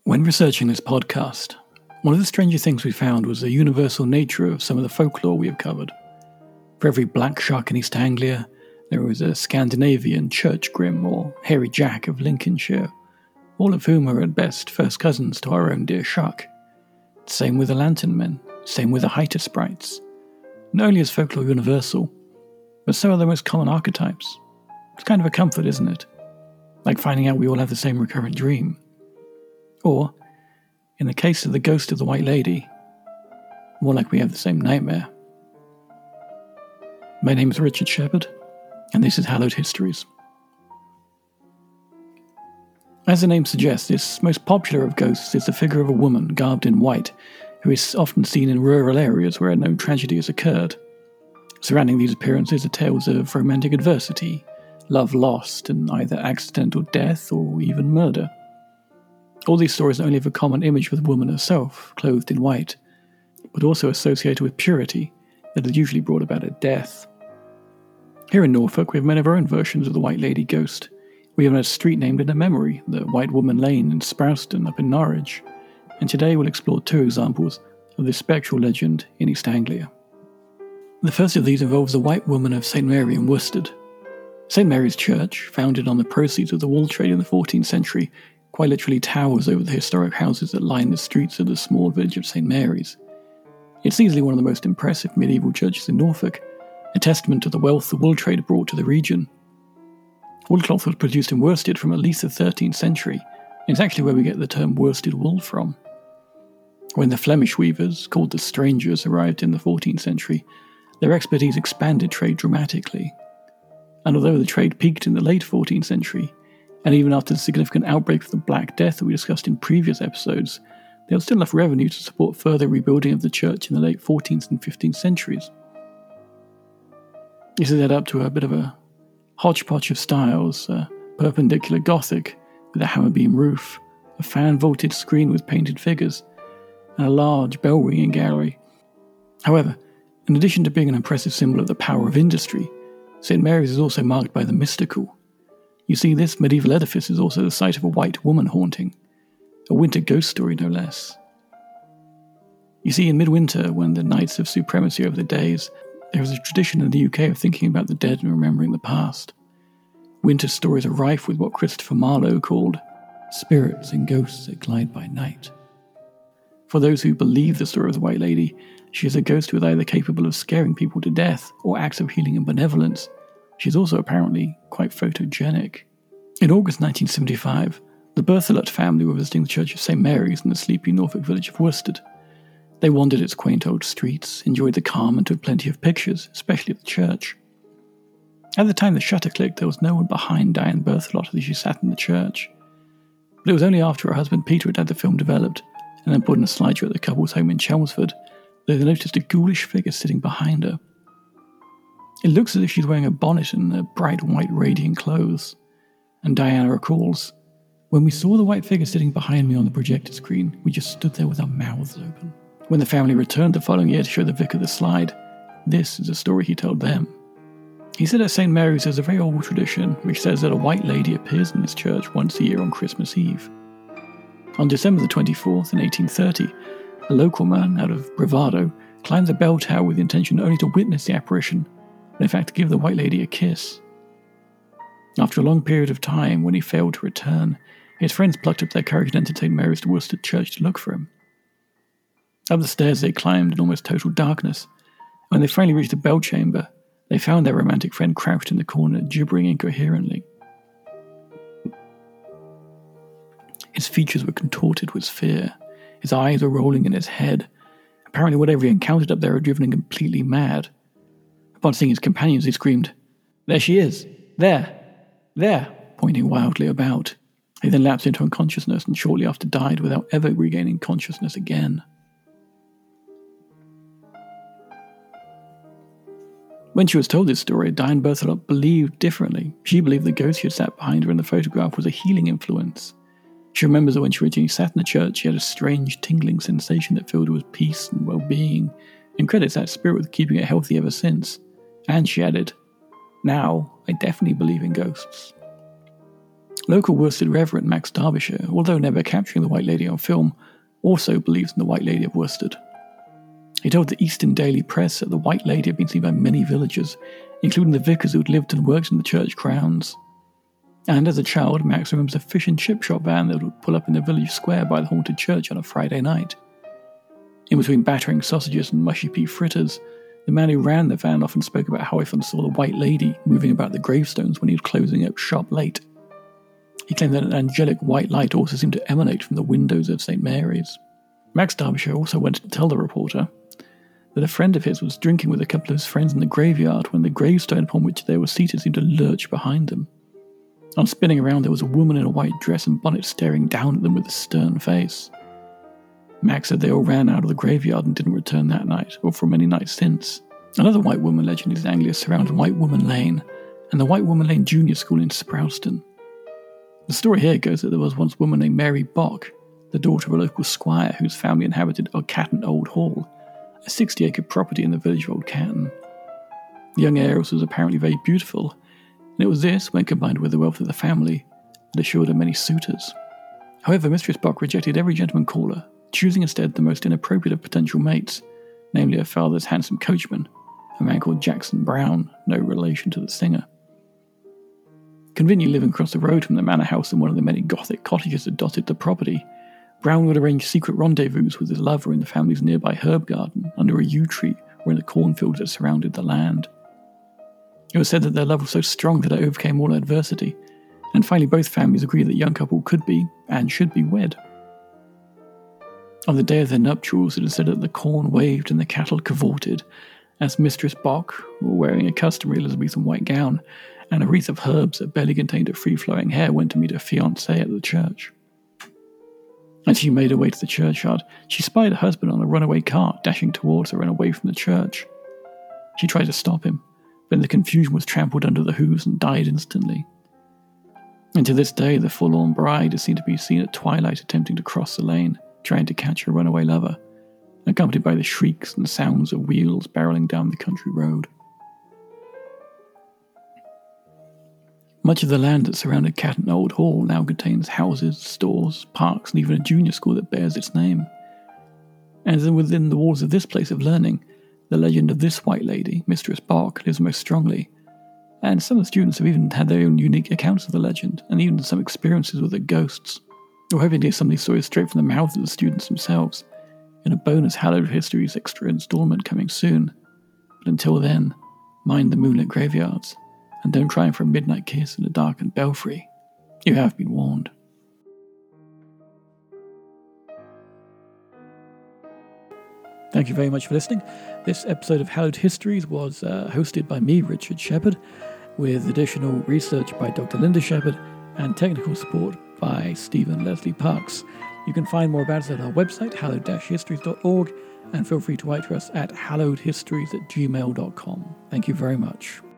When researching this podcast, one of the stranger things we found was the universal nature of some of the folklore we have covered. For every black shark in East Anglia, there was a Scandinavian church grim or hairy Jack of Lincolnshire, all of whom are at best first cousins to our own dear shark. Same with the lantern men, same with the Haita sprites. Not only is folklore universal, but so are the most common archetypes. It's kind of a comfort, isn't it? Like finding out we all have the same recurrent dream. Or, in the case of the ghost of the White Lady, more like we have the same nightmare. My name is Richard Shepherd, and this is Hallowed Histories. As the name suggests, this most popular of ghosts is the figure of a woman garbed in white, who is often seen in rural areas where no tragedy has occurred. Surrounding these appearances are tales of romantic adversity, love lost, and either accidental death or even murder. All these stories not only have a common image with the woman herself, clothed in white, but also associated with purity that is usually brought about at death. Here in Norfolk, we have many of our own versions of the White Lady ghost. We have a street named in her memory, the White Woman Lane in Sprouston up in Norwich, and today we'll explore two examples of this spectral legend in East Anglia. The first of these involves the White Woman of St. Mary in Worstead. St. Mary's Church, founded on the proceeds of the wool trade in the 14th century, quite literally towers over the historic houses that line the streets of the small village of St. Mary's. It's easily one of the most impressive medieval churches in Norfolk, a testament to the wealth the wool trade brought to the region. Woolcloth was produced in Worstead from at least the 13th century, and it's actually where we get the term worsted wool from. When the Flemish weavers, called the Strangers, arrived in the 14th century, their expertise expanded trade dramatically. And although the trade peaked in the late 14th century, and even after the significant outbreak of the Black Death that we discussed in previous episodes, there was still enough revenue to support further rebuilding of the church in the late 14th and 15th centuries. This led up to a bit of a hodgepodge of styles, a perpendicular Gothic with a hammer beam roof, a fan-vaulted screen with painted figures, and a large bell-ringing gallery. However, in addition to being an impressive symbol of the power of industry, St. Mary's is also marked by the mystical. You see, this medieval edifice is also the site of a white woman haunting, a winter ghost story no less. You see, in midwinter, when the nights have supremacy over the days, there is a tradition in the UK of thinking about the dead and remembering the past. Winter stories are rife with what Christopher Marlowe called spirits and ghosts that glide by night. For those who believe the story of the White Lady, she is a ghost who is either capable of scaring people to death or acts of healing and benevolence. She is also apparently quite photogenic. In August 1975, the Berthelot family were visiting the Church of St. Mary's in the sleepy Norfolk village of Worstead. They wandered its quaint old streets, enjoyed the calm and took plenty of pictures, especially of the church. At the time the shutter clicked, there was no one behind Diane Berthelot as she sat in the church. But it was only after her husband Peter had had the film developed and then put in a slideshow at the couple's home in Chelmsford that they noticed a ghoulish figure sitting behind her. It looks as if she's wearing a bonnet and bright white radiant clothes. And Diana recalls, "When we saw the white figure sitting behind me on the projector screen, we just stood there with our mouths open." When the family returned the following year to show the vicar the slide, this is a story he told them. He said at St. Mary's there's a very old tradition which says that a white lady appears in this church once a year on Christmas Eve. On December the 24th in 1830, a local man, out of bravado, climbed the bell tower with the intention only to witness the apparition, and in fact to give the White Lady a kiss. After a long period of time, when he failed to return, his friends plucked up their courage and entered St. Mary's to Worstead Church to look for him. Up the stairs they climbed in almost total darkness. When they finally reached the bell chamber, they found their romantic friend crouched in the corner, gibbering incoherently. His features were contorted with fear. His eyes were rolling in his head. Apparently whatever he encountered up there had driven him completely mad. Upon seeing his companions, he screamed, "There she is! There! There!" pointing wildly about. He then lapsed into unconsciousness and shortly after died without ever regaining consciousness again. When she was told this story, Diane Berthelot believed differently. She believed the ghost she had sat behind her in the photograph was a healing influence. She remembers that when she originally sat in the church, she had a strange tingling sensation that filled her with peace and well-being, and credits that spirit with keeping her healthy ever since. And she added, "Now, I definitely believe in ghosts." Local Worsted Reverend Max Derbyshire, although never capturing the White Lady on film, also believes in the White Lady of Worsted. He told the Eastern Daily Press that the White Lady had been seen by many villagers, including the vicars who had lived and worked in the church grounds. And as a child, Max remembers a fish and chip shop van that would pull up in the village square by the haunted church on a Friday night. In between battering sausages and mushy pea fritters, the man who ran the van often spoke about how he often saw the White Lady moving about the gravestones when he was closing up shop late. He claimed that an angelic white light also seemed to emanate from the windows of St. Mary's. Max Derbyshire also went to tell the reporter that a friend of his was drinking with a couple of his friends in the graveyard when the gravestone upon which they were seated seemed to lurch behind them. On spinning around, there was a woman in a white dress and bonnet staring down at them with a stern face. Max said they all ran out of the graveyard and didn't return that night, or for many nights since. Another White Woman legend is Anglia surrounds White Woman Lane and the White Woman Lane Junior School in Sprowston. The story here goes that there was once a woman named Mary Bock, the daughter of a local squire whose family inhabited Catton Old Hall, a 60-acre property in the village of Old Catton. The young heiress was apparently very beautiful, and it was this, when combined with the wealth of the family, that assured her many suitors. However, Mistress Bock rejected every gentleman caller, choosing instead the most inappropriate of potential mates, namely her father's handsome coachman, a man called Jackson Brown, no relation to the singer. Conveniently living across the road from the manor house in one of the many Gothic cottages that dotted the property, Brown would arrange secret rendezvous with his lover in the family's nearby herb garden, under a yew tree, or in the cornfields that surrounded the land. It was said that their love was so strong that it overcame all adversity, and finally both families agreed that the young couple could be, and should be, wed. On the day of their nuptials, it is said that the corn waved and the cattle cavorted, as Mistress Bock, wearing a customary Elizabethan white gown, and a wreath of herbs that barely contained her free-flowing hair, went to meet her fiancé at the church. As she made her way to the churchyard, she spied her husband on a runaway cart dashing towards her and away from the church. She tried to stop him, but in the confusion was trampled under the hooves and died instantly. And to this day, the forlorn bride is seen to be seen at twilight attempting to cross the lane, trying to catch her runaway lover, accompanied by the shrieks and sounds of wheels barreling down the country road. Much of the land that surrounded Catton Old Hall now contains houses, stores, parks, and even a junior school that bears its name. And within the walls of this place of learning, the legend of this White Lady, Mistress Bock, lives most strongly, and some of the students have even had their own unique accounts of the legend, and even some experiences with the ghosts. We're hoping to hear some of these stories straight from the mouths of the students themselves, in a bonus Hallowed Histories extra installment coming soon. But until then, mind the moonlit graveyards, and don't try for a midnight kiss in a darkened belfry. You have been warned. Thank you very much for listening. This episode of Hallowed Histories was hosted by me, Richard Shepherd, with additional research by Dr. Linda Shepherd and technical support by Stephen Leslie Parks. You can find more about us at our website, hallowed-histories.org, and feel free to write to us at hallowedhistories@gmail.com. Thank you very much.